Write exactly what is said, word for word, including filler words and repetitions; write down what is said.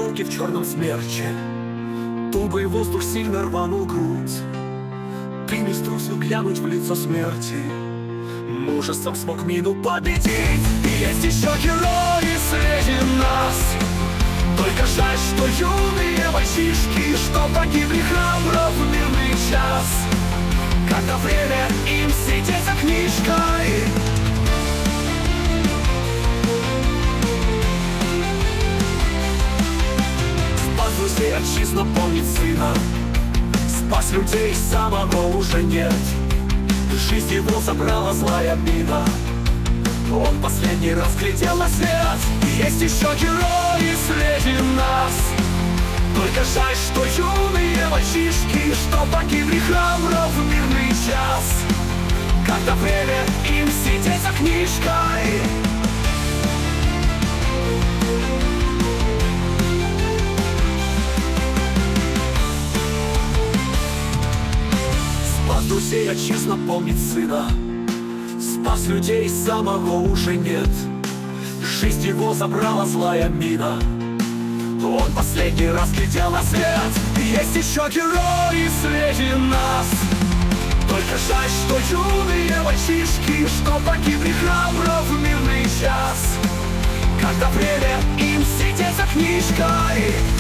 осколки в черном смерче. Тумбой воздух сильно рванул грудь. Ты не струсил глянуть в лицо смерти. Мужеством смог мину победить. Есть еще герои среди нас. Только жаль, что юные мальчишки, что погибли храбро в мирный час, когда время им сидеть за книжкой. Спас друзей, отчизна помнит сына. Спас людей, самого уже нет. Жизнь его забрала злая мина. Он последний раз глядел на свет. Есть еще герои среди нас. Только жаль, что юные мальчишки, что погибли храбро в мирный час, когда время им сидеть за книжкой. Спас друзей, отчизна помнит сына. Спас людей, самого уже нет. Жизнь его забрала злая мина. Он последний раз глядел на свет. Есть еще герои среди нас. Только жаль, что юные мальчишки, что погибли храбро в мирный час, когда время им сидеть за книжкой.